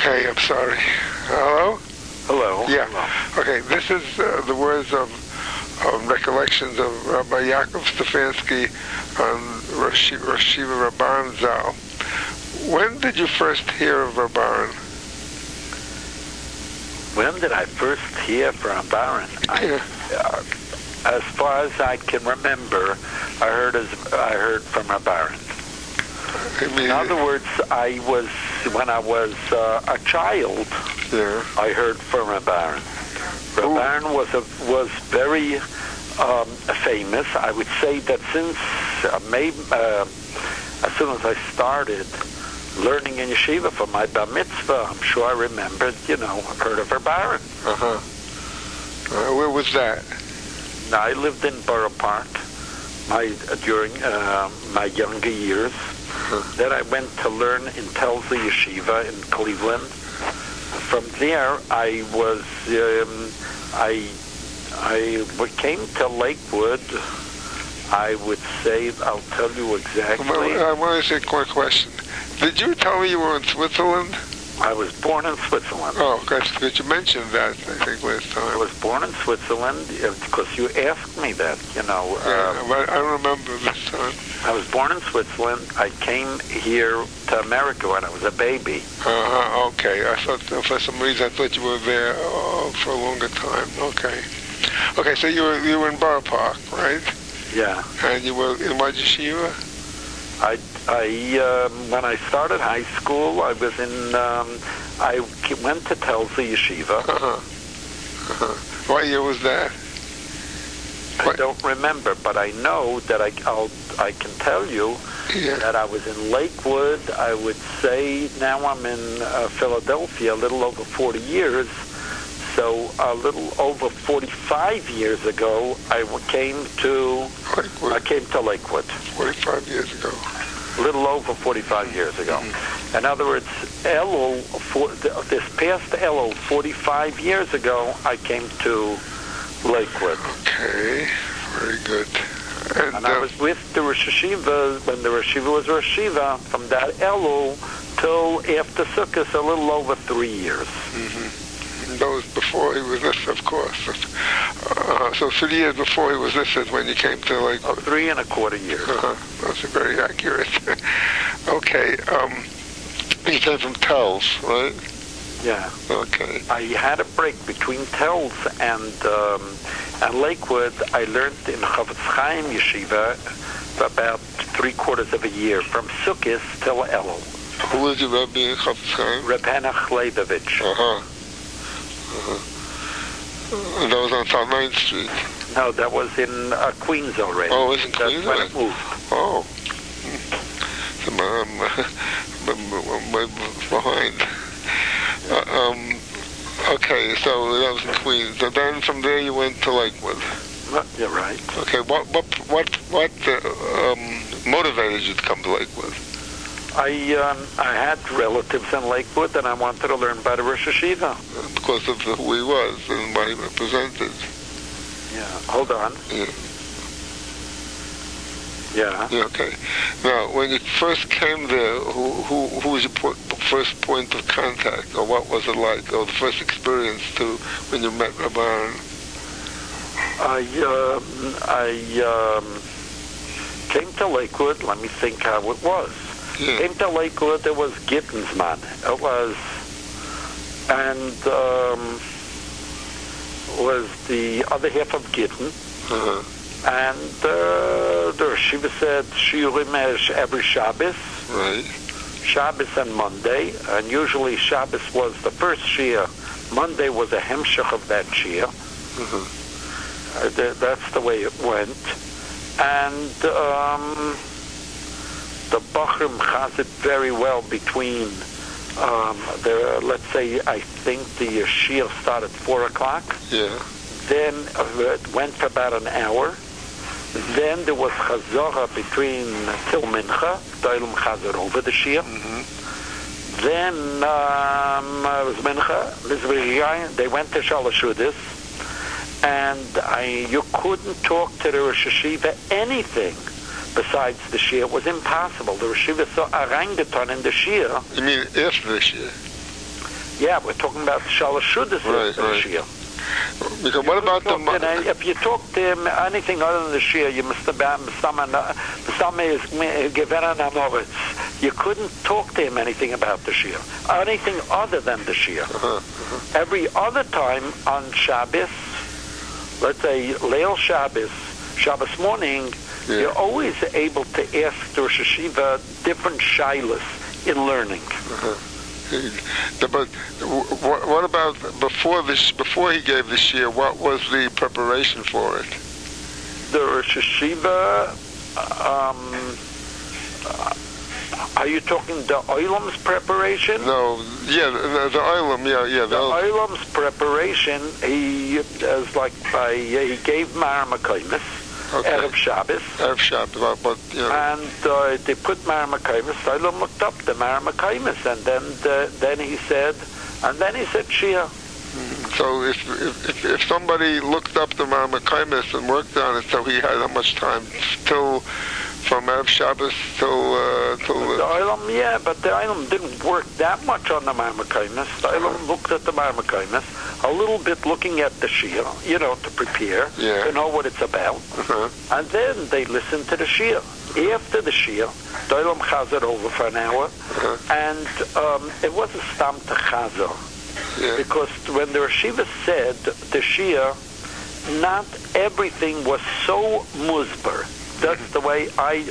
Okay, I'm sorry. Hello? Hello. Yeah. Hello. Okay, this is the words of recollections of Rabbi Yaakov Stefanski on Rosh Yeshiva Rabban Zal. When did you first hear of Rabban? When did I first hear from Baron? As far as I can remember, I heard from Baron. In other words, when I was a child, I heard from Baron. Baron was very famous. I would say that since as soon as I started learning in yeshiva for my bar mitzvah, I'm sure I remembered, heard of Baron. Where was that? I lived in Borough Park during my younger years. Then I went to learn in Telza Yeshiva in Cleveland. From there, I came to Lakewood. I would say, I'll tell you exactly. I want to ask a quick question. Did you tell me you were in Switzerland? I was born in Switzerland. Oh, because you mentioned that, I think, last time. I was born in Switzerland because you asked me that, but I don't remember this time. I was born in Switzerland. I came here to America when I was a baby. Okay. I thought, for some reason, I thought you were there for a longer time. Okay. Okay, so you were in Borough Park, right? Yeah. And you were in what yeshiva? When I started high school, I was in, I went to Telza Yeshiva. What year was that? I don't remember, but I know that I can tell you that I was in Lakewood. I would say now I'm in Philadelphia a little over 40 years. So a little over 45 years ago, I came to Lakewood. 45 years ago. A little over 45 years ago. Mm-hmm. In other words, this past Elul, 45 years ago, I came to Lakewood. Okay, very good. And I was with the Rosh Yeshiva when the Rosh Yeshiva was Rosh Yeshiva from that Elul till after Sukkot, a little over 3 years. Mm-hmm. That was before he was this, of course. So 3 years before he was this is when you came to Lakewood. 3.25 years. That's very accurate. Okay. You came from Telz, right? Yeah. Okay. I had a break between Telz and Lakewood. I learned in Chofetz Chaim Yeshiva for about 3/4 of a year, from Sukkot till Elul. Who was your Rebbe in Chofetz Chaim? Reb Henoch Leibovich. And that was on South 9th Street? No, that was in Queens already. Oh, it was in Queens? That's when it moved. Oh. So I'm way behind. Okay, so that was in Queens. So then from there you went to Lakewood. You're right. Okay, what motivated you to come to Lakewood? I had relatives in Lakewood, and I wanted to learn about Rosh Yeshiva. Because of who he was and what he represented. Yeah. Hold on. Yeah. Okay. Now, when you first came there, who was your first point of contact, or what was it like, or the first experience when you met Rabban? I came to Lakewood. Let me think how it was. Yeah. Came to Lakewood. There was Gittensman. It was, and was the other half of Gittin. And the Yeshiva said shiurim every Shabbos. Right. Shabbos and Monday, and usually Shabbos was the first shir. Monday was a hemshech of that shir. That's the way it went. And the Bachrim has it very well between let's say, I think the shir started at 4 o'clock. Yeah. Then it went for about an hour. Then there was chazorah between till mincha, Toilum chazor over the shir. Then it was mincha, they went to Shalosh Udis, and you couldn't talk to the Rosh Yeshiva anything besides the shir. It was impossible. The Rosh Yeshiva saw a orangutan in the shir. You mean after the shir? Yeah, we're talking about Shalosh Shudas in the Shia. Because what about if you talk to him anything other than the Shia, you must have you couldn't talk to him anything about the Shia, anything other than the Shia. Every other time on Shabbos, let's say Leil Shabbos, Shabbos morning, you're always able to ask the Rosh Hashiva different shaylas in learning. But what about before he gave the shir? What was the preparation for it? The Rosh Hashiva. Are you talking the Olam's preparation? No, the Olam, The Olam's preparation. He gave Mar Makaimis. Erev Shabbos. But and they put Mar Makaimis. Olam looked up the Mar Makaimis, and then he said Shia. So if somebody looked up the Mar Makaimis and worked on it, so he had how much time from Erev Shabbos till the Olam, but the Olam didn't work that much on the Mar Makaimis. The Olam looked at the Mar Makaimis, a little bit looking at the Shia, to prepare, to know what it's about, and then they listened to the Shia. After the Shia, the Olam chazed over for an hour, and it was a stam to chazer, because when the Rashiva said the Shia, not everything was so musbar. That's the way I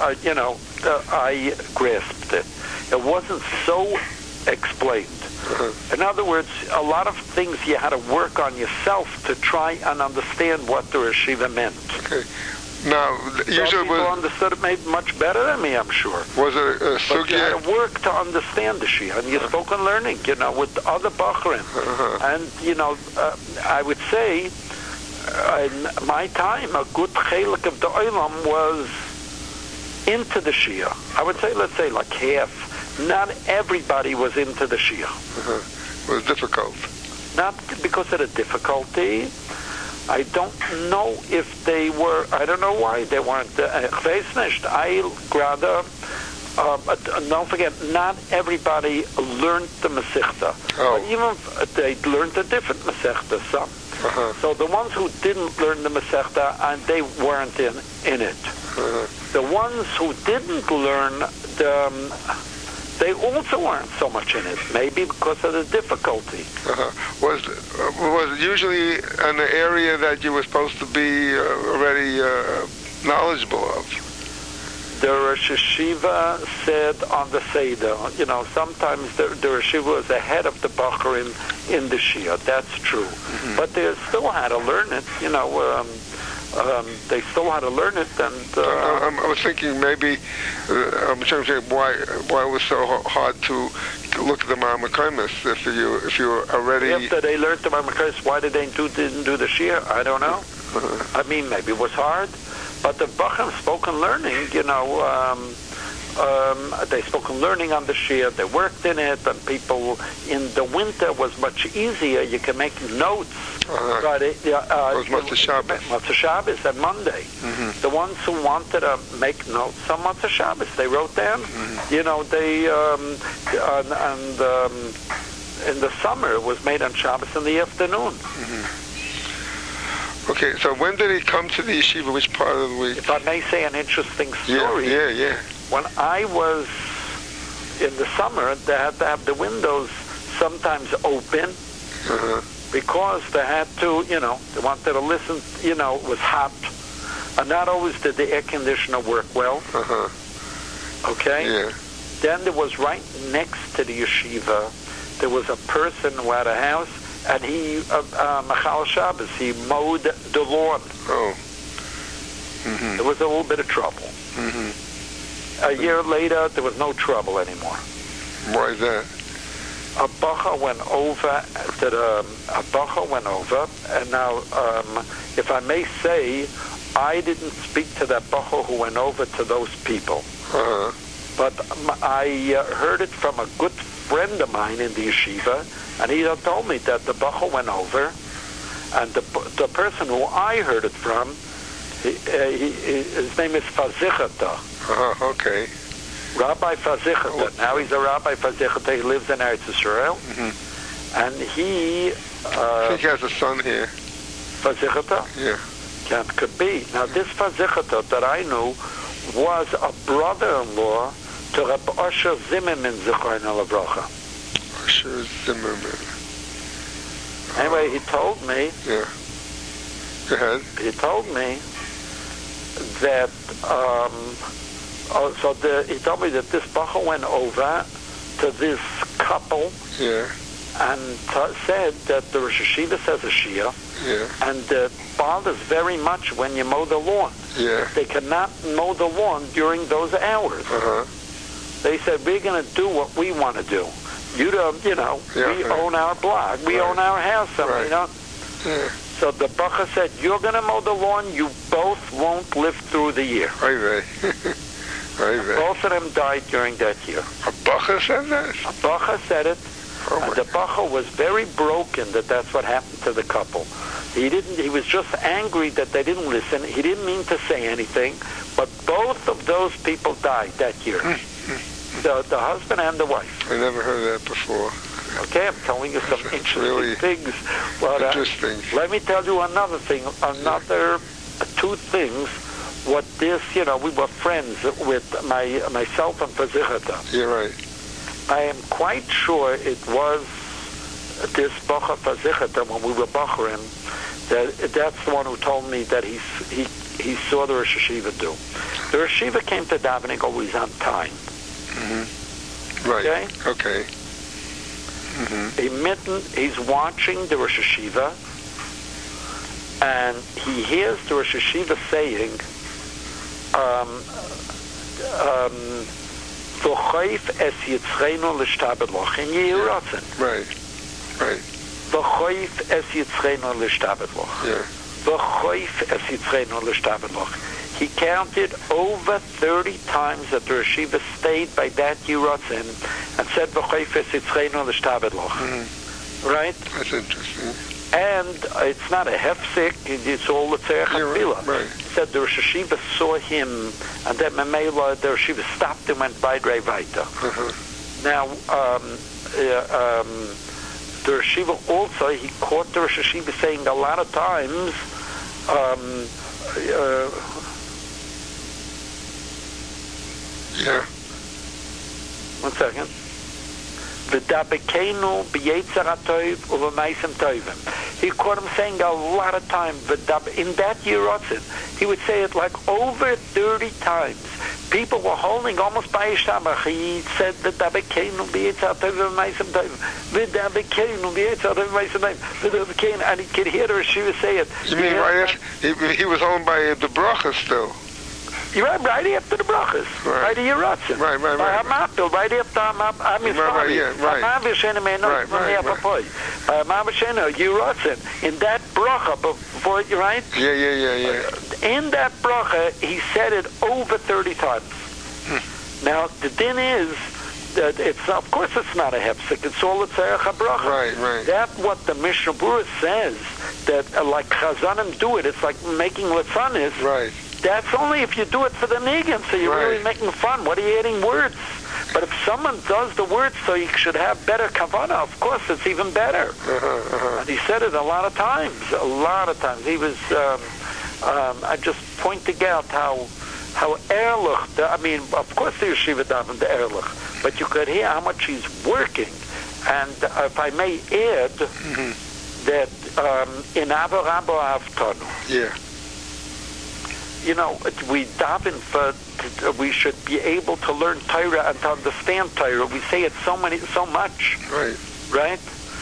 grasped it. It wasn't so explained. In other words, a lot of things you had to work on yourself to try and understand what the Rashiva meant. Okay. Now, usually people understood it maybe much better than me, I'm sure. Was it a sugya? But you had to work to understand the Shia, and you spoke on learning, with other Bachrim. And, I would say, in my time, a good chelik of the Olam was into the Shia. I would say, let's say, like half. Not everybody was into the Shia. It was difficult. Not because of the difficulty. I don't know if they were. I don't know why they weren't. I rather. Don't forget, not everybody learned the Masechta. Even they learned a different Masechta. Some. So the ones who didn't learn the Masechta, and they weren't in it. The ones who didn't learn they also weren't so much in it, maybe because of the difficulty. Was it usually an area that you were supposed to be already knowledgeable of? The Rosh Hashiva said on the Seder, sometimes the Rosh Hashiva was ahead of the Bachar in the Shia. That's true. But they still had to learn it, they still had to learn it, and I was thinking maybe I'm trying to think why it was so hard to look at the Mar Makaimis if you were already after they learned the Mar Makaimis. Why didn't do the Shia? I don't know. I mean, maybe it was hard, but the Bacham spoke on learning. They spoke on learning on the Shia. They worked in it, and people in the winter was much easier. You can make notes. It was Motzei Shabbos. Motzei Shabbos and Monday. The ones who wanted to make notes on Motzei Shabbos, they wrote down. They in the summer it was made on Shabbos in the afternoon. Okay, so when did he come to the yeshiva? Which part of the week? If I may say an interesting story. Yeah. When I was in the summer, they had to have the windows sometimes open because they had to, they wanted to listen, it was hot. And not always did the air conditioner work well. Okay? Yeah. Then there was right next to the yeshiva, there was a person who had a house, and he, Machal Shabbos, he mowed the lawn. There was a little bit of trouble. A year later, there was no trouble anymore. Why is that? A bacha went over and now, if I may say, I didn't speak to that bacha who went over to those people. But I heard it from a good friend of mine in the yeshiva, and he told me that the bacha went over, and the person who I heard it from, his name is Fazichata. Okay. Rabbi Fazichata. Now he's a Rabbi Fazichata. He lives in Eretz Yisrael. And he... I think he has a son here. Fazichata? Yeah. Could be. Now, this Fazichata that I knew was a brother-in-law to Reb Osher Zimmerman, Zichrono Livracha. Osher Zimmerman. Anyway, he told me... Yeah. Go ahead. He told me that... he told me that this bacha went over to this couple... Yeah. And said that the Rosh Hashiva says a Shia, and it bothers very much when you mow the lawn. Yeah. They cannot mow the lawn during those hours. Uh-huh. They said, we're going to do what we want to do. We own our block. We own our house. Yeah. So the Bacha said, you're going to mow the lawn. You both won't live through the year. Both of them died during that year. A Bacha said that? A Bacha said it. And the Bacha was very broken that that's what happened to the couple. He was just angry that they didn't listen. He didn't mean to say anything, but both of those people died that year. The husband and the wife. I never heard that before. Okay, I'm telling you some interesting really things. But, interesting. Let me tell you another thing, two things. What this, we were friends with myself and Fazichata. You're right. I am quite sure it was this Bacha Fazichata when we were Bacharim, that's the one who told me that he saw the Rosh Hashiva do. The Rosh Hashiva came to davening always on time. Mm-hmm. Right. Okay. Mm-hmm. He's watching the Rosh Hashiva, and he hears the Rosh Hashiva saying, V'choif es yitzchenu l'shtabed in Yehiratzen. Right. V'choif es yitzchenu l'shtabed Yeah. V'choif es yitzchenu l'shtabed. He counted over 30 times that the Rashiva stayed by that Yehiratzen and said V'choif es yitzchenu l'shtabed. Right? That's interesting. And it's not a hefsek, it's all the tzerech HaTfilah. Right. He said the Rosh Hashiva saw him, and then Memela, the Rosh Hashiva stopped him and went by weiter. Now, the Rosh Hashiva also, he caught the Rosh Hashiva saying a lot of times, one second. V'dabekenu b'yetzer ha'tov u'v'meisem tovim. He caught him saying a lot of times, in that Yehiratzen, he would say it like over 30 times. People were holding almost by Yishamach. He said, V'dabekenu b'yetzer ha'tov u'v'meisem tovim. V'dabekenu b'yetzer ha'tov u'v'meisem tovim. And he could hear the Rashiva say it. You mean he was holding by the bracha still? You're right after the brachas, right after Yehiratzen. Right after Yehiratzen. In that bracha, before, right? Yeah. In that bracha, he said it over 30 times. Now, the din is that of course it's not a hefsek, it's all a tzerech habracha. Right. That's what the Mishnah Berurah says, that like Chazanim do it, it's like making latzanis. Right. That's only if you do it for the niggin, so you're really making fun. What are you adding words? But if someone does the words so you should have better kavanah, of course it's even better. And he said it a lot of times. He was, I just pointing out how Erlich, of course the yeshiva davened the Erlich, but you could hear how much he's working. And if I may add, that in Avarabo Avtanu, we daven we should be able to learn Torah and to understand Torah. We say it so much. Right?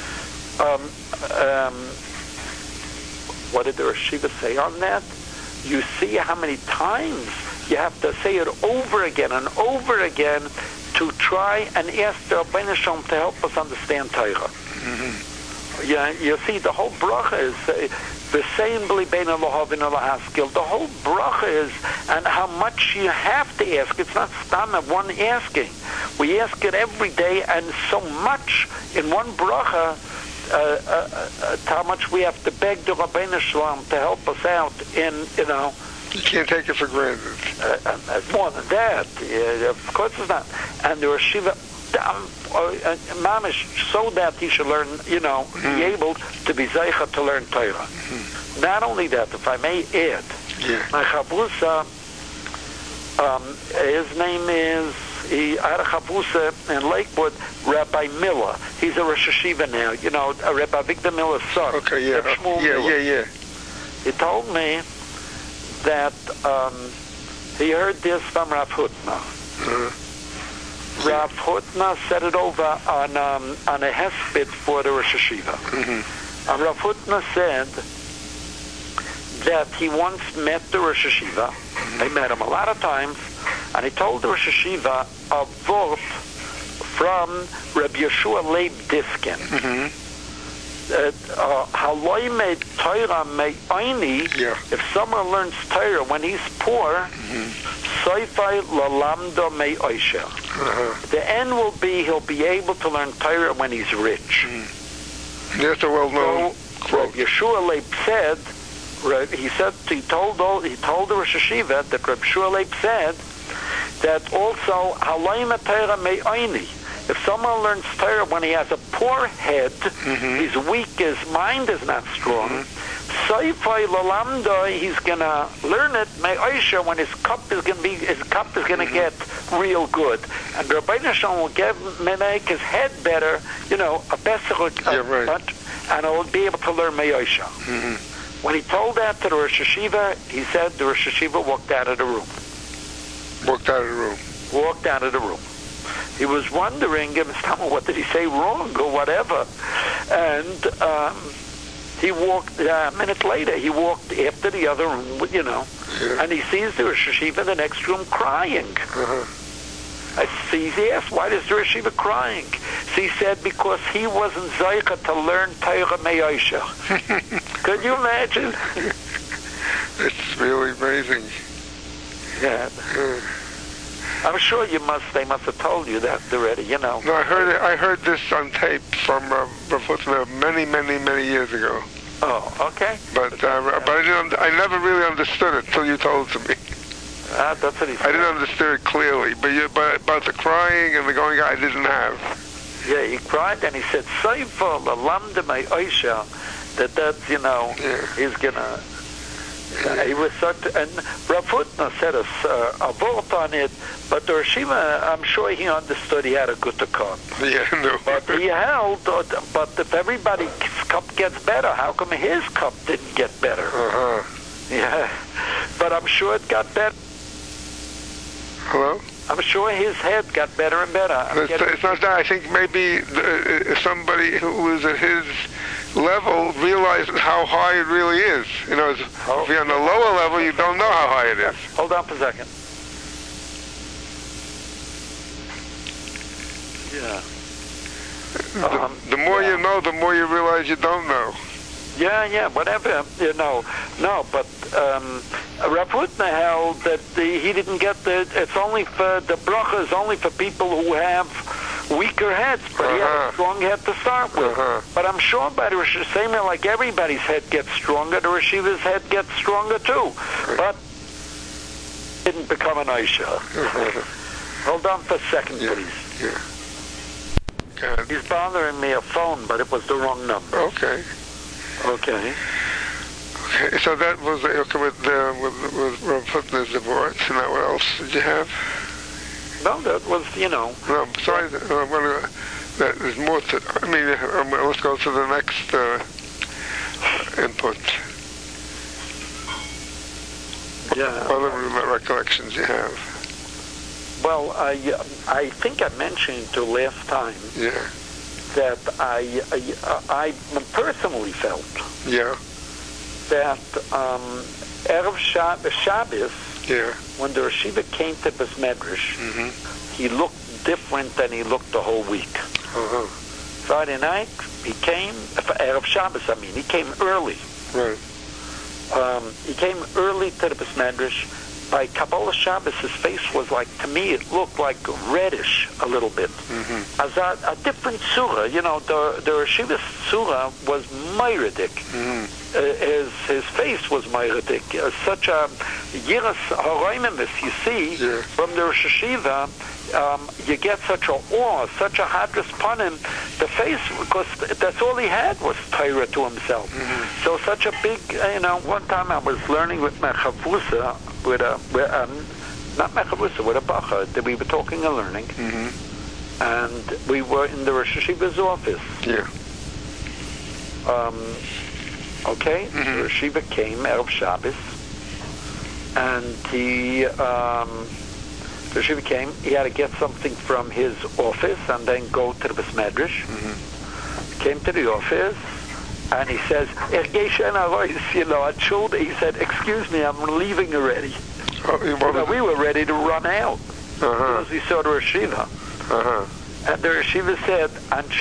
What did the Rashiva say on that? You see how many times you have to say it over again and over again to try and ask the Rabbeinu Shalom to help us understand Torah. You see, the whole bracha is the same b'libeinu lohavin lahaskil. The whole bracha is, and how much you have to ask. It's not stam of one asking. We ask it every day, and so much in one bracha. How much we have to beg the Rabbeinu Shalom to help us out in, You can't take it for granted. More than that. Of course it's not. And the Rashiva mamish, so that he should learn, be able to be zeicha to learn Torah. Not only that, if I may add, my chavrusa, his name is, he had a chavrusa in Lakewood, Rabbi Miller. He's a Rosh Hashiva now, Rabbi Victor Miller's son. Okay, yeah. He told me that he heard this from Rav Hutner. Rav Hutner set it over on a hesped for the Rosh Hashiva. And Rav Hutner said that he once met the Rosh Hashiva. He met him a lot of times, and he told the Rosh Hashiva a word from Rabbi Yeshua Leib Diskin. If someone learns Torah when he's poor, the end will be he'll be able to learn Torah when he's rich. That's a well-known quote. Yeshua Leib said, he told the Rosh Hashiva that Rabbi Yeshua Leib said that also if someone learns Torah when he has a poor head, he's weak, his mind is not strong. He's gonna learn it when his cup is gonna get real good, and the Rebbeinu Shalom will make his head better, a better, and he'll be able to learn Me'osha. When he told that to the Rosh Hashiva, he said the Rosh Hashiva walked out of the room. Walked out of the room. He was wondering, what did he say wrong or whatever? And he walked, a minute later, he walked after the other room, and he sees the Rosh Hashiva in the next room crying. He asked, why is the Rosh Hashiva crying? So he said, because he wasn't zeicha to learn Torah Me'osha. Could you imagine? It's really amazing. Yeah. I'm sure they must have told you that already, No, I heard this on tape from Rav Hutner many years ago. Oh, okay. But I never really understood it till you told it to me. That's what he said. I didn't understand it clearly, but about the crying and the going, I didn't have. Yeah, he cried and he said, "Seifa lalamda me'osha," that's he's gonna. He was such, and Rav Hutner said a word on it, but the Rishima, I'm sure he understood he had a good cup. Yeah, no. But he held, but if everybody's cup gets better, how come his cup didn't get better? Yeah, but I'm sure it got better. Hello? I'm sure his head got better and better. It's not that. I think maybe somebody who was at his level realizes how high it really is. If you're on the lower level, you don't know how high it is. Hold on for a second. Yeah. The more you know, the more you realize you don't know. Yeah, whatever, No, but Rav Hutner held that he didn't get it's only for, the bracha is only for people who have weaker heads, but he had a strong head to start with. But I'm sure by the Rosh Hashiva, like everybody's head gets stronger, the Rosh Hashiva's head gets stronger too. But didn't become an Aisha. Hold on for a second, please. Yeah. He's bothering me a phone, but it was the wrong number. Okay. So that was with Rav Hutner's divorce, and now what else did you have? No, that was, No, besides, there's more to, let's go to the next input. Yeah. What other recollections you have? Well, I think I mentioned to last time. Yeah. That I personally felt that Erev Shabbos, when the Rosh Hashiva came to Bais Medrash, he looked different than he looked the whole week. Friday night, he came, for Erev Shabbos, he came early. Right. He came early to the Bais Medrash. By Kabbalah Shabbos, his face was like, to me, it looked like reddish a little bit. As a different surah, the Rosh Hashiva's surah was Meiridik. his face was meiredik. Such a yiras haroimimus, you see, from the Rosh Hashiva, you get such a awe, such a hadras panim. The face, because that's all he had was Torah to himself. So such a big, one time I was learning with my chavusa, with not my chavusa, with a bacha, that we were talking and learning, and we were in the Rosh Hashiva's office. Okay, the Rosh Hashiva came, Erev Shabbos, and he had to get something from his office and then go to the Beis Medrash. Came to the office, and he says, he said, excuse me, I'm leaving already. We were ready to run out, because we saw the Rosh Hashiva. And the Rosh Hashiva said,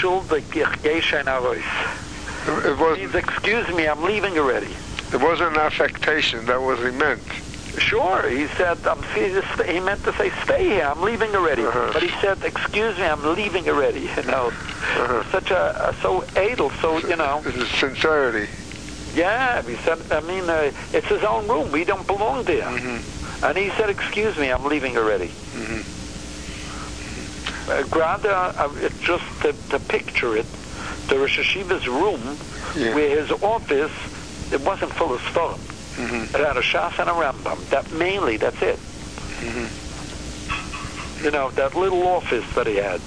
means, excuse me, I'm leaving already. It wasn't an affectation, that was he meant. Sure, he said, he meant to say, stay here, I'm leaving already. But he said, excuse me, I'm leaving already, Such so edel, so, This is sincerity. Yeah, he said, it's his own room, we don't belong there. And he said, excuse me, I'm leaving already. Just to picture it, the Rosh Hashiva's room, where his office, it wasn't full of stone. It had a Shas and a Rambam. That's it. That little office that he had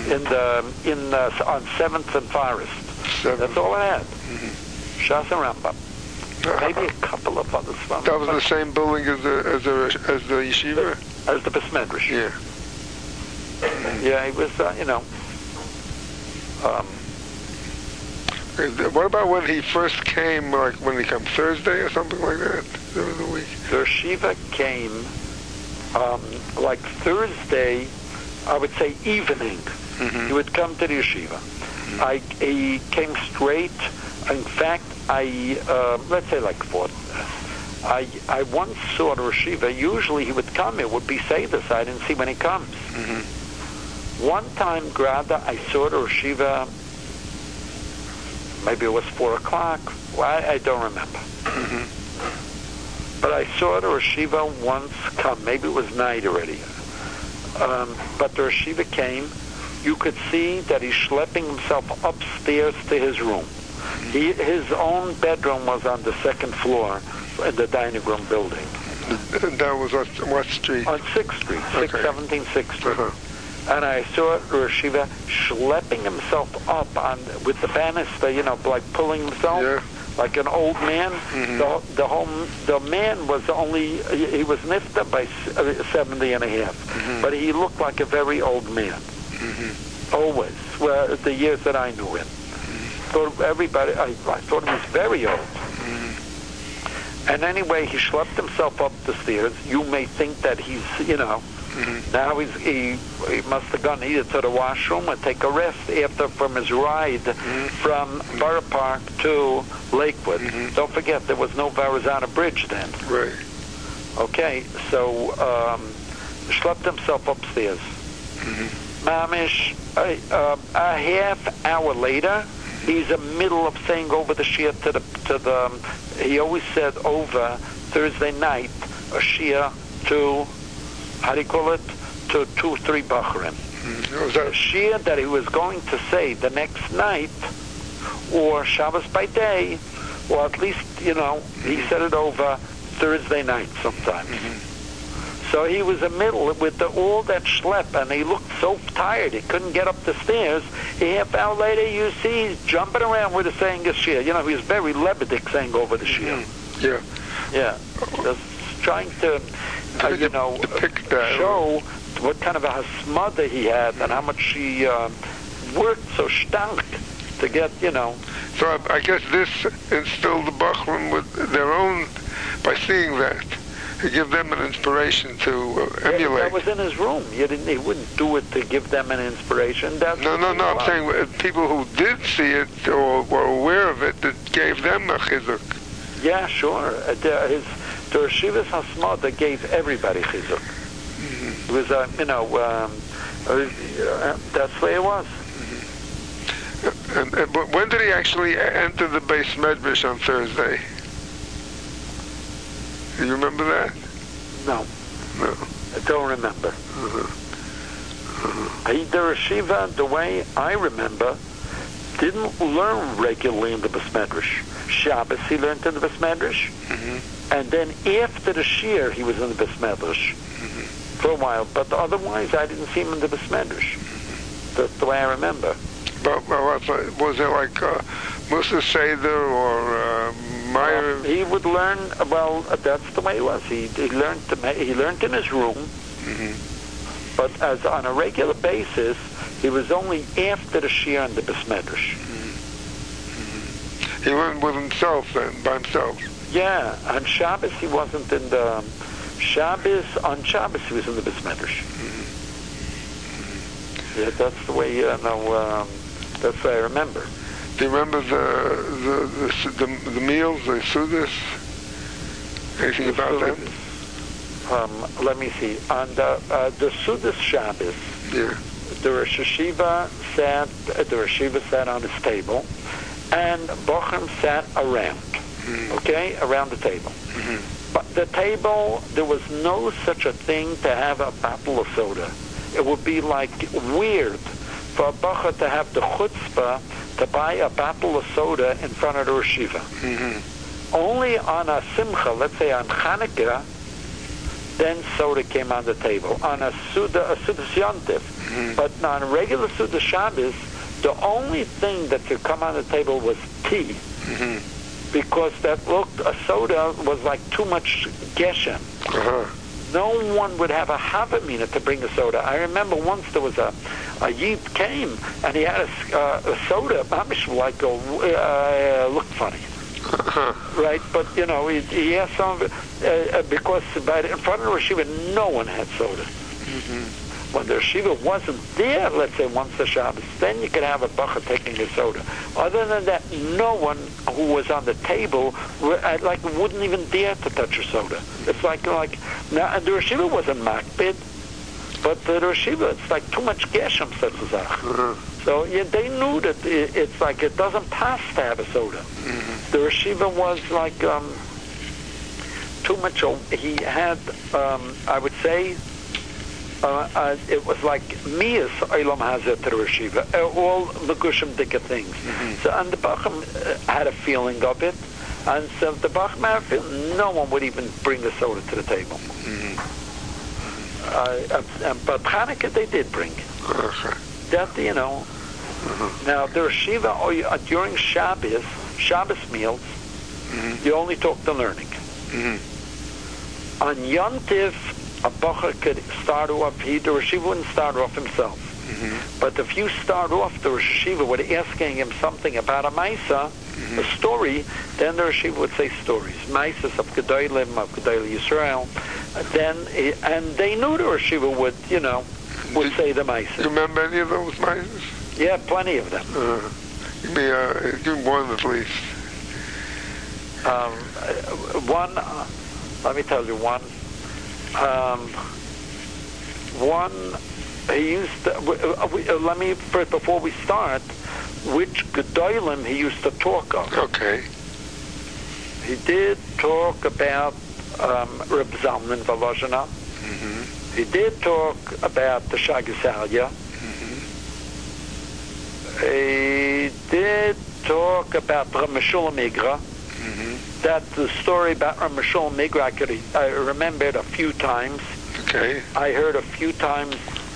on 7th and Forest. That's all it had. Shas and Rambam. Maybe a couple of other stuff. That was the same building as the yeshiva? As the Beis Medrash. Yeah, he was, what about when he first came, like when he came Thursday or something like that? There was a week. The Yeshiva came like Thursday, I would say evening. He would come to the Yeshiva. He came straight. In fact, let's say like 4. I once saw the Yeshiva. Usually he would come. It would be Seder, so I didn't see when he comes. One time, Grada, I saw the Yeshiva. Maybe it was 4 o'clock. Well, I don't remember. But I saw the Rosh Hashiva once come. Maybe it was night already. But the Rosh Hashiva came. You could see that he's schlepping himself upstairs to his room. His own bedroom was on the 2nd floor in the dining room building. And that was on what street? On 6th Street, 17th 6th Street. And I saw Rosh Hashiva schlepping himself up with the banister, like pulling himself like an old man. The man was he was nifta by 70 and a half, but he looked like a very old man. Always, the years that I knew him. I thought he was very old. And anyway, he schlepped himself up the stairs. You may think that he's, now he must have gone either to the washroom or take a rest from his ride from Borough Park to Lakewood. Don't forget, there was no Verrazano Bridge then. Right. Okay, so schlepped himself upstairs. Mamish, a half hour later, he's in the middle of saying over the shir to the he always said over Thursday night a shir to, how do you call it, to 2-3 Bachrim. A shir that he was going to say the next night, or Shabbos by day, or at least, he said it over Thursday night sometime. So he was in the middle with all that schlep, and he looked so tired, he couldn't get up the stairs. A half hour later, you see, he's jumping around with the saying a shir. He was very Lebedik saying over the shir. Yeah. Just trying to, show what kind of a hasmada he had and how much he worked so stank to get, So I guess this instilled the Bachram with their own, by seeing that. To give them an inspiration to emulate. That was in his room. He wouldn't do it to give them an inspiration. No. I'm saying people who did see it or were aware of it, that gave them a chizuk. Yeah, sure. The Yeshiva's Hasmada gave everybody chizuk. It was, that's the way it was. But when did he actually enter the Beis Medrash on Thursday? Do you remember that? No. No. I don't remember. The Yeshiva, the way I remember, didn't learn regularly in the Beis Medrash. Shabbos he learned in the Beis Medrash, and then after the Shir he was in the Beis Medrash for a while. But otherwise, I didn't see him in the Beis Medrash. That's the way I remember. But was it like Musa Seder or Meyer? He would learn. Well, that's the way it was. He learned in his room. But as on a regular basis, he was only after the Shir and the Beis Medrash. He learned with himself then, by himself. Yeah, on Shabbos he wasn't in the on Shabbos he was in the Beis Medrash. Yeah, that's the way that's what I remember. Do you remember the meals, the sudas? Anything about them? Let me see. On the Sudas Shabbos, the Rosh Hashiva sat on his table, and Bochum sat around. Okay, around the table. But the table, there was no such a thing to have a bottle of soda. It would be like weird for a Bocher to have the chutzpah to buy a bottle of soda in front of the Rosh Hashiva. Only on a simcha, let's say on Chanukah, then soda came on the table. On a Suda Yontif. But on a regular Suda Shabbos, the only thing that could come on the table was tea. Because that a soda was like too much geshem. No one would have a havamina to bring a soda. I remember once there was a yid came and he had a soda, mamish like looked funny. Right, but he has some because in front of the Rosh Hashiva no one had soda. When the Rosh Hashiva wasn't there, let's say once a Shabbos, then you could have a bacher taking a soda. Other than that, no one who was on the table wouldn't even dare to touch a soda. It's like now, and the Rosh Hashiva wasn't makbid, but the Rosh Hashiva, it's like too much geshem, such a zach. So they knew that it's like it doesn't pass to have a soda. The Rosh Hashiva was like too much. He had, I would say, it was like Mias Olam Hazeh to the Rosh Hashiva, all the Gushim Dika things. So, and the Bacham had a feeling of it, and so the Bacham had a feeling no one would even bring a soda to the table. But Chanukah they did bring. That, Now, the Rosh Hashiva, during Shabbos meals, you only talk the learning. On Yontif, a bacher could start off, the Rosh Hashiva wouldn't start off himself. But if you start off the Rosh Hashiva with asking him something about a Maisa, a story, then the Rosh Hashiva would say stories. Maisas of Gedolim, of Gedol Yisrael. And they knew the Rosh Hashiva would say the Maisa. You remember any of those Maisas? Yeah, plenty of them. Give me one at least. One, let me tell you one. One, he used to, let me, first, before we start, which Gedolim he used to talk of. Okay. He did talk about Reb Zalman Volozhina. He did talk about the Shagisalia. He did talk about Rav Meshulam Igra. That's the story about Rav Meshulam Igra. I remembered a few times. Okay. I heard a few times.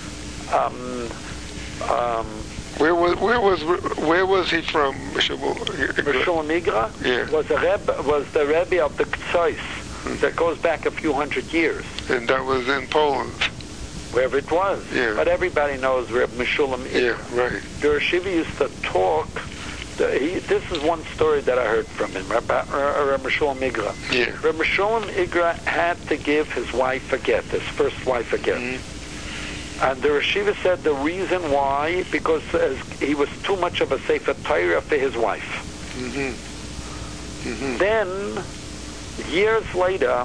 Where was he from? Meshulam Igra? Yeah. Was the Rebbe of the Ktsois. That goes back a few hundred years. And that was in Poland. Wherever it was. Yeah. But everybody knows Reb Meshulam Igra. Yeah, right. The Rosh Hashiva used to talk. This is one story that I heard from him about Reb Meshulam Igra. Yeah. Reb Meshulam Igra had to give his wife a get, his first wife a get. And the Rosh Hashiva said the reason why, because he was too much of a Sefer Torah for his wife. Then, years later,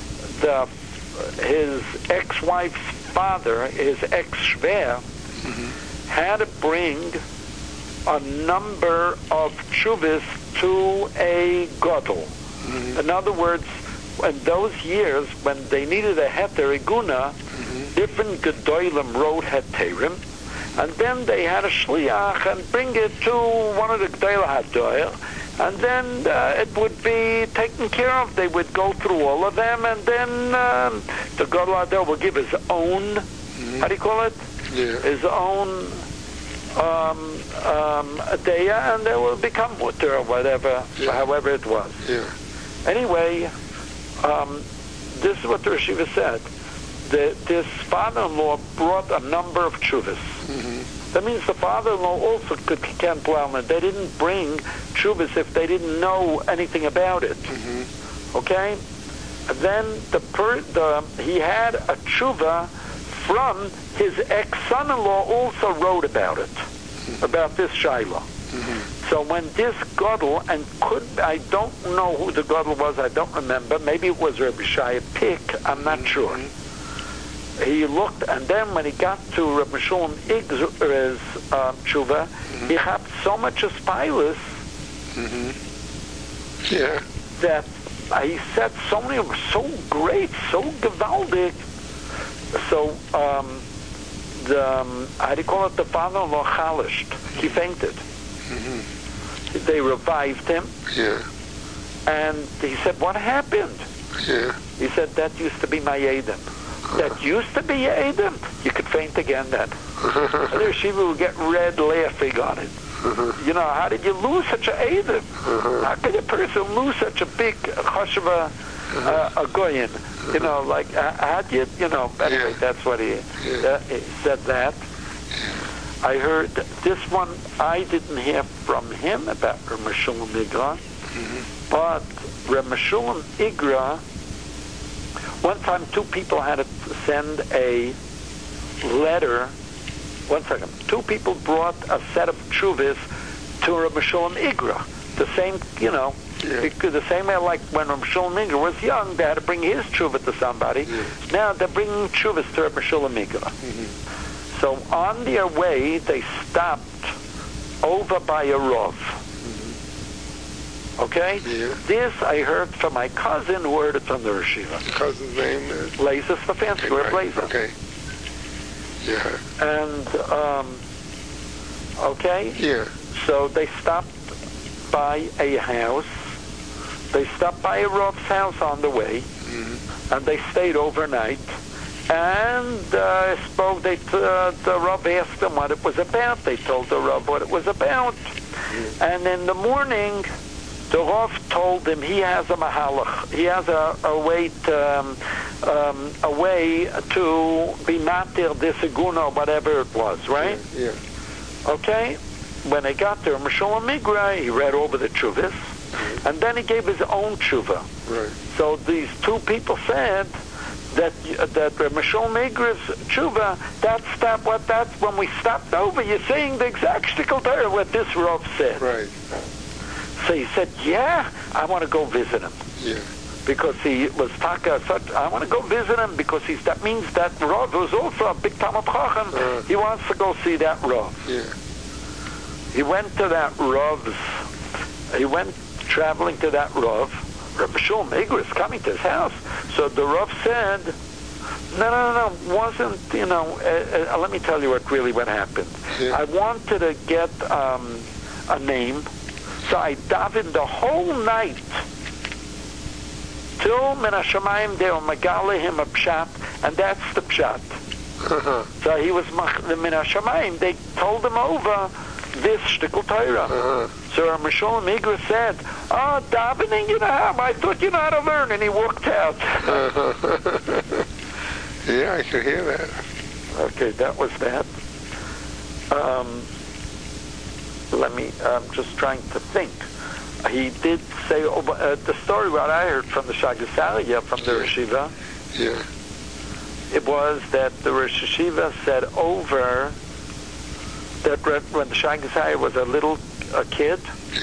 his ex-wife's father, his ex-shver, had to bring a number of tshuvas to a gadol. In other words, in those years when they needed a heter iguna, different gedolim wrote heterim, and then they had a shliach and bring it to one of the gedol hadoyer, and then it would be taken care of. They would go through all of them, and then the gadol hadoyer would give his own, how do you call it? His own deya, and they will become mutter or whatever, however it was. Anyway, this is what the Yeshiva said. This father-in-law brought a number of tshuvas. That means the father-in-law also can't plow. They didn't bring tshuvas if they didn't know anything about it. Okay? And then he had a tshuva from his ex-son-in-law also wrote about it, about this Shiloh. So when this gadol, and I don't know who the gadol was, I don't remember, maybe it was Rabbi Shai Pick, I'm not sure. He looked, and then when he got to Rabbi Shalom Igra's tshuva, he had so much aspilus that he said so many were so great, so gewaldig. So how do you call it? The father-in-law chalished. He fainted. They revived him. And he said, "What happened?" He said, "That used to be my Edom." That used to be your Edom? You could faint again then. And the Yeshiva would get red laughing on it. You know, how did you lose such an Edom? How could a person lose such a big chashva a goyin? You know, like, how do you know, anyway, that's what he said that. I heard this one, I didn't hear from him about Reb Meshulam Igra, but Reb Meshulam Igra, one time two people had to send a letter. One second. Two people brought a set of tshuvas to Reb Meshulam Igra. The same, you know, because the same way like when Reb Meshulam Igra was young, they had to bring his tshuva to somebody. Now they're bringing tshuvas to Reb Meshulam Igra. So on their way, they stopped over by a Rav. Okay? This I heard from my cousin who heard it from the Yeshiva. The cousin's name is? Blazer Stefanski, Reb Blazer. Okay. And, okay? So they stopped by a house. They stopped by a Rav's house on the way, and they stayed overnight. And the Rav asked them what it was about. They told the Rav what it was about. And in the morning, the Rav told him he has a mahalach. He has a way to be matir this iguna or whatever it was, right? Okay? When they got there, Meshulam Igra, he read over the tshuvas, and then he gave his own tshuva. So these two people said that Meshulam Igra's tshuva, that's when we stopped over, you're saying the exact shtickle Torah what this Rav said. So he said, I want to go visit him. Because he was taka such, I want to go visit him because that means that Rav was also a big Talmid Chacham. He wants to go see that Rav. He went to that Rav's, he went traveling to that Rav. Reb Meshulam Igra is coming to his house. So the Rav said, no, wasn't, you know, let me tell you what happened. I wanted to get a name, so I davened the whole night till Min HaShamayim they were megala him a pshat, and that's the pshat. So he was Min HaShamayim, they told him over this shtickle Torah. So Meshulam Igra said, davening, you know how, I thought you know how to learn, and he walked out. I could hear that. Okay, that was that. I'm just trying to think. He did say, the story what I heard from the Shagasaria, from the Yeshiva, it was that the Rosh Yeshiva said over that when the Shagasaria was a kid,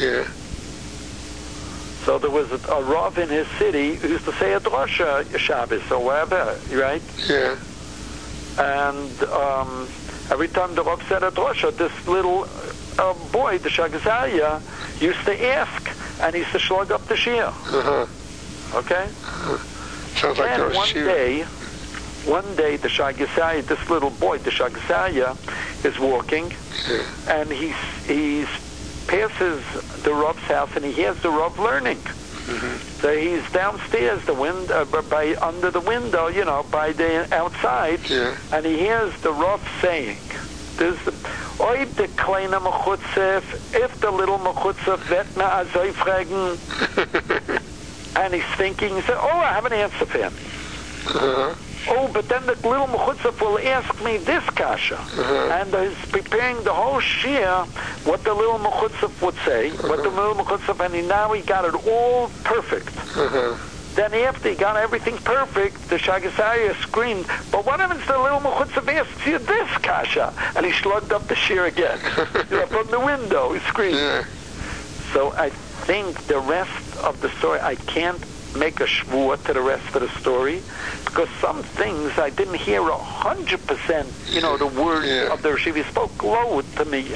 so there was a Rav in his city who used to say a drasha Shabbos or whatever, right? And every time the Rav said a drasha, this little boy, the Shagasaria, used to ask, and he used to slug up the shir. Okay? Sounds like and one day, the Shagasaria, this little boy, the Shagasaria, is walking, and he passes the Rav's house, and he hears the Rav learning. So he's downstairs, under the window, by the outside, and he hears the Rav saying, "There's the Oib the kleine mechutzef, if the little mechutzef vet me azoi fragen," and he's thinking, he said, "Oh, I have an answer for him." Oh, but then the little mechutzef will ask me this kasha, and he's preparing the whole shir, what the little mechutzef would say, what the little mechutzef, and now he got it all perfect. Then after he got everything perfect, the Shagasaria screamed, "But what happens to the little mechutzef asks you this kasha?" And he slugged up the shir again. From the window, he screamed. So I think the rest of the story, I can't make a shvua to the rest of the story, because some things I didn't hear 100%, the words of the Rishiva. He spoke low to me,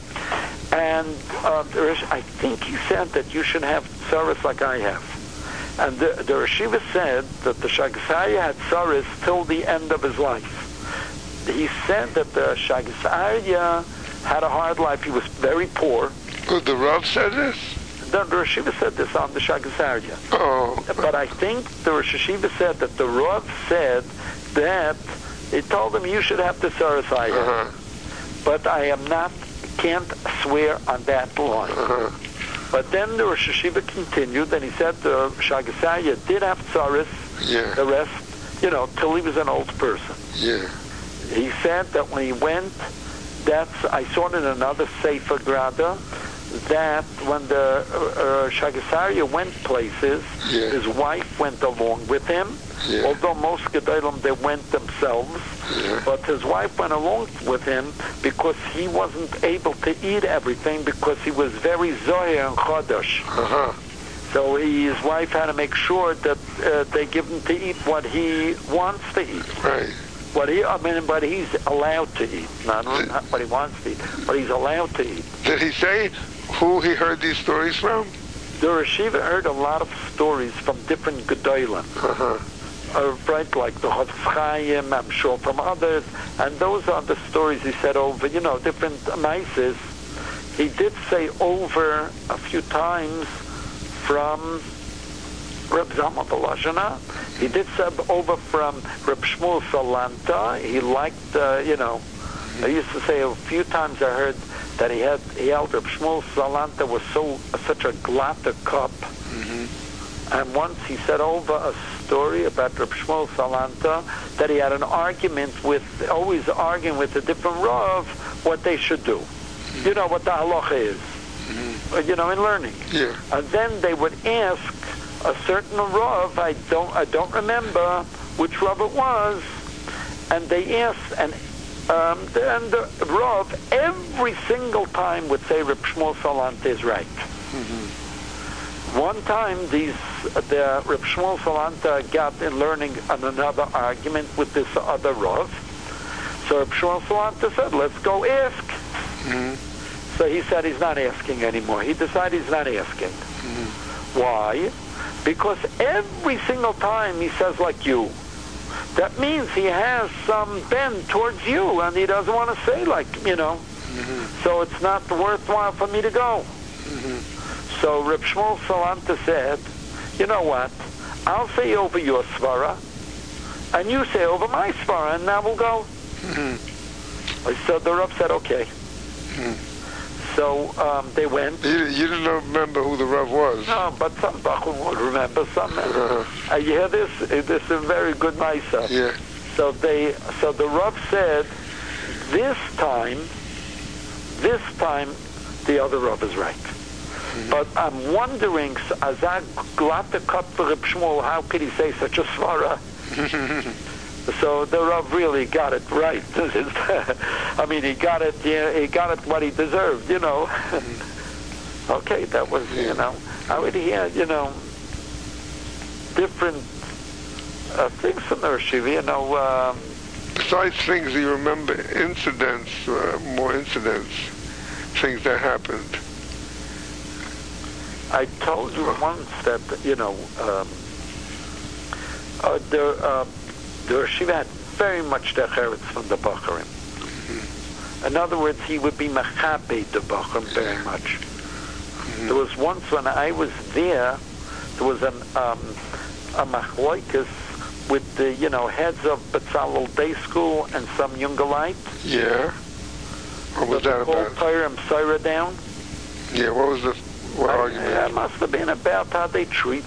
and I think he said that you should have tzaras like I have. And the Rishiva said that the Shagasaria had tzaras till the end of his life. He said that the Shagasaria had a hard life. He was very poor. Oh, the Rav said this? The Rosh Hashiva said this on the Shagasaria. Oh. But I think the Rosh Hashiva said that the Rav said that he told him you should have the tzaras I have. But I can't swear on that line. But then the Rosh Hashiva continued, and he said the Shagasaria did have tzaras, the rest, till he was an old person. He said that when he went, I saw it in another Sefer Grada, that when the Shagasaria went places, his wife went along with him. Although most Gedolim, they went themselves, but his wife went along with him because he wasn't able to eat everything because he was very Zohar and Chodesh. So his wife had to make sure that they give him to eat what he wants to eat. Right. But he's allowed to eat. Not what he wants to eat, but he's allowed to eat. Did he say who he heard these stories from? The Rishiva heard a lot of stories from different Gedolim. Right, like the Chofetz Chaim, I'm sure from others. And those are the stories he said over, different maises. He did say over a few times from Reb Zalman Volozhiner. He did say over from Reb Shmuel Salanta. He liked, I used to say a few times I heard that he held Reb Shmuel Salanta was such a glatter cup. And once he said over a story about Reb Shmuel Salanta that he had an argument always arguing with a different Rav what they should do. What the halacha is. In learning. And then they would ask a certain Rav, I don't remember which Rav it was, and they asked, and the Rav every single time would say Reb Shmuel Salanta is right. One time the Reb Shmuel Salanta got in learning on another argument with this other Rav. So Reb Shmuel Salanta said, "Let's go ask." So he said he's not asking anymore. He decided he's not asking. Why? Because every single time he says like you, that means he has some bend towards you, and he doesn't want to say like, So it's not worthwhile for me to go. So Reb Shmuel Salanta said, "You know what? I'll say over your svara, and you say over my svara, and now we'll go." So the Rav said, "Okay." So they went. You didn't remember who the Rav was? No, but some Bachur would remember. Some. You hear this? This is a very good Maisa. So the Rav said, this time, the other Rav is right. But I'm wondering, Azag glatte cut for Reb Shmuel, how could he say such a svara? So the Rav really got it right. I mean, he got it what he deserved, Okay, that was, I would hear, different things from the Rishiva, besides things you remember, incidents, more incidents. things that happened? I told you once that, the Yeshiva had very much the cheretz from the Bacharim. In other words, he would be mechabe the Bacharim very much. There was once when I was there was a machloikas with the, heads of Betzalel Day School and some Jungelite. Yeah. What was that about? Torah and Sira down. Yeah, what was the argument? It must have been about how they treat,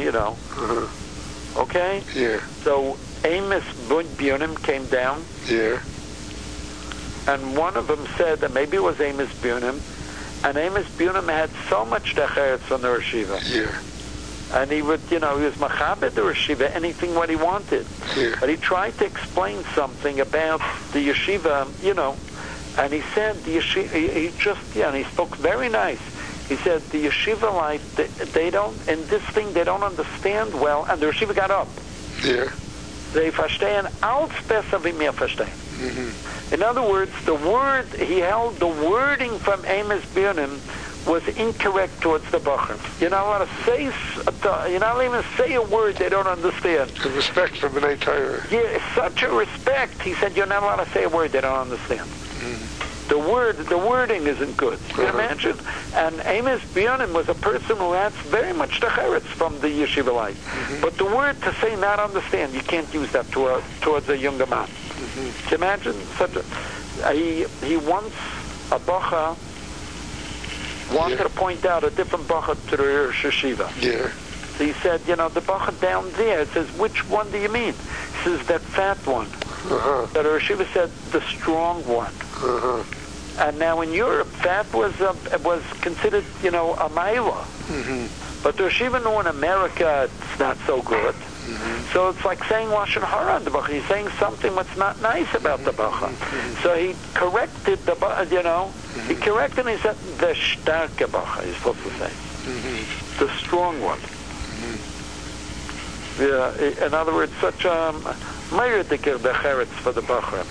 Okay? Yeah. So Amos Bunim came down. Yeah. And one of them said that maybe it was Amos Bunim, and Amos Bunim had so much decheretz on the Yeshiva. Yeah. And he would, he was machabed the Yeshiva, anything what he wanted. Yeah. But he tried to explain something about the Yeshiva, and he said the Yeshiva, and he spoke very nice. He said the Yeshiva life, they don't, in this thing, they don't understand well, and the Yeshiva got up. Yeah. They verstehen alles besser wie wir verstehen. In other words, he held the wording from Amos Bunim was incorrect towards the Bachar. You're not allowed to say a word they don't understand. The respect for B'nai Torah. Yeah, such a respect. He said you're not allowed to say a word they don't understand. The wording isn't good. Can you imagine? And Amos Bunim was a person who had very much the cheretz from the yeshiva life. But the word to say not understand, you can't use that towards a younger man. Can you imagine? He once, a bacha, wanted to point out a different bacha to the Rosh Yeshiva. Yeah. So he said, the bacha down there, it says, which one do you mean? He says, that fat one. That Rosh Yeshiva said, the strong one. And now in Europe, fat was considered, a maila. But the Yeshiva knew in America it's not so good. So it's like saying Lashon Hara on the bacha. He's saying something that's not nice about the bacha. So he corrected the he corrected and he said the starke bacha, he's supposed to say. The strong one. Yeah, in other words, such a meirdiker the cheretz for the bacha.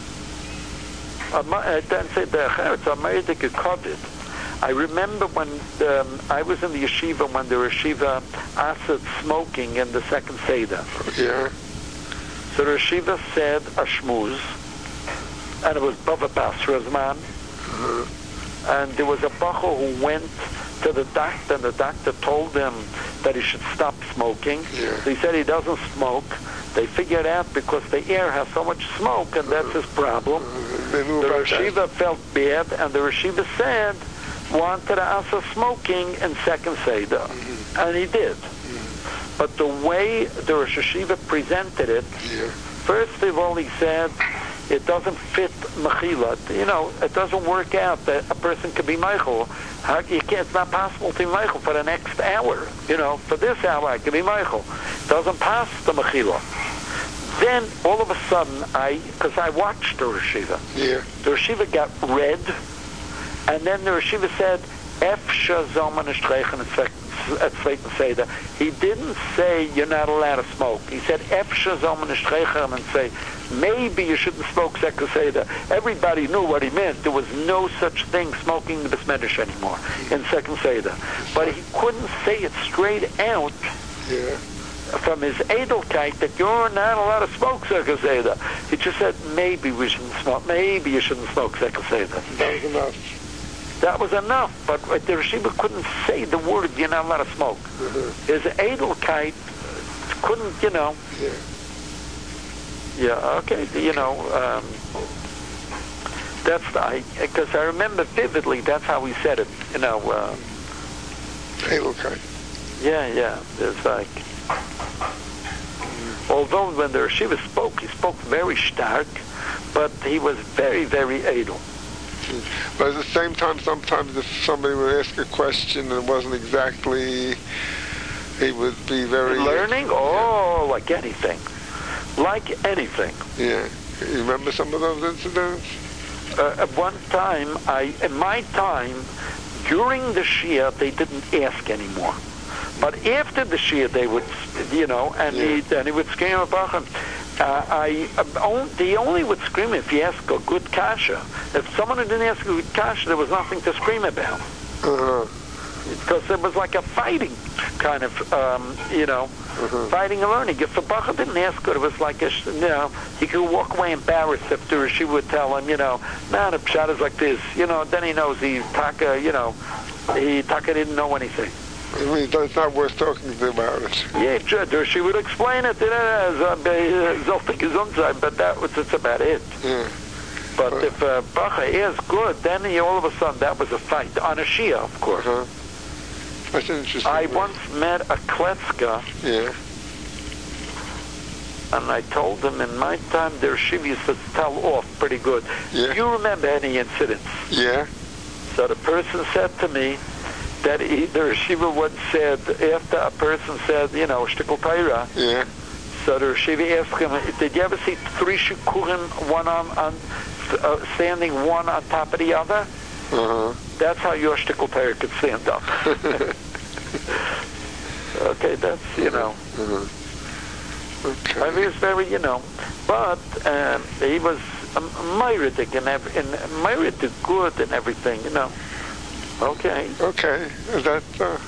I don't say the cheretz, a meirdiker kovid. I remember when I was in the yeshiva when the yeshiva asked smoking in the second Seder. Yeah. So the yeshiva said a shmuz, and it was Bava Basra's man. And there was a bacher who went to the doctor, and the doctor told him that he should stop smoking. Yeah. So he said he doesn't smoke. They figured out because the air has so much smoke, and that's his problem. The yeshiva felt bad, and the yeshiva said, wanted to answer smoking in second Seder. And he did. But the way the Rosh Yeshiva presented it, first of all he said, it doesn't fit mechila. It doesn't work out that a person could be meichel. It's not possible to be meichel for the next hour. For this hour I could be meichel. It doesn't pass the mechila. Then all of a sudden, because I watched the Rosh Yeshiva, the Rosh Yeshiva got red. And then the Yeshiva said, Efsha Zoman Eshtreichen at Zweiten Seder. He didn't say you're not allowed to smoke. He said, Efsha Zoman Eshtreichen, and say, maybe you shouldn't smoke Second Seder. Everybody knew what he meant. There was no such thing, smoking the Besmedish anymore in Second Seder. But he couldn't say it straight out from his Edelkeit that you're not allowed to smoke Second Seder. He just said, maybe we shouldn't smoke. Maybe you shouldn't smoke Second Seder. That was enough. That was enough, but the Yeshiva couldn't say the word, you're not allowed to smoke. His Edelkeit couldn't, that's because I remember vividly, that's how he said it, Edelkeit. Yeah, it's like, although when the Yeshiva spoke, he spoke very stark, but he was very, very edel. But at the same time, sometimes if somebody would ask a question and it wasn't exactly, he would be very... Learning? Like anything. Like anything. Yeah. You remember some of those incidents? At one time, in my time, during the Shia, they didn't ask anymore. But after the Shia, they would, and he would scream about him. He only would scream if he asked a good kasha. If someone didn't ask a good kasha, there was nothing to scream about. Because it was like a fighting kind of, fighting and learning. If a bacha didn't ask good, it was like he could walk away embarrassed if the Rashi would tell him, the pshat is like this, then he knows he taka didn't know anything. I mean, it's not worth talking to about it. Yeah, she would explain it, but it's about it. Yeah. But if bacha is good, then all of a sudden that was a fight on a Shia, of course. That's interesting. I once met a Kletzka. Yeah. And I told him in my time their Shiva used to tell off pretty good. Yeah. Do you remember any incidents? Yeah. So the person said to me that their Shiva once said, after a person said, shtickle Torah. Yeah. So the Shiva asked him, did you ever see 3 shikurim, one on standing one on top of the other? That's how your shtickle Torah could stand up. Okay, that's, Okay. I mean, he was very, but he was Myridic and Myridic good and everything, Okay. Okay. That.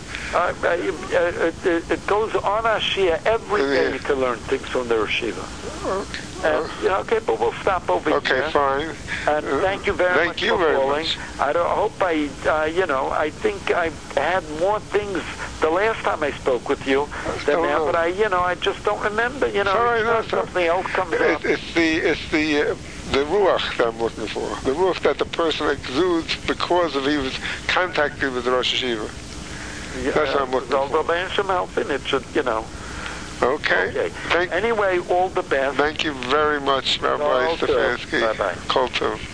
It goes on Ashia every day. You can learn things from the Rashiva. Okay. But we'll stop over here. Okay, fine. And thank you very much for calling. I hope I think I had more things the last time I spoke with you than now, but I just don't remember. Something else comes up. It's the ruach that I'm looking for. The ruach that the person exudes because he was contacted with the Rosh Hashiva. That's what I'm looking for. It should, Okay. Anyway, all the best. Thank you very much, Rabbi Stefanski. Bye-bye. Kol tov.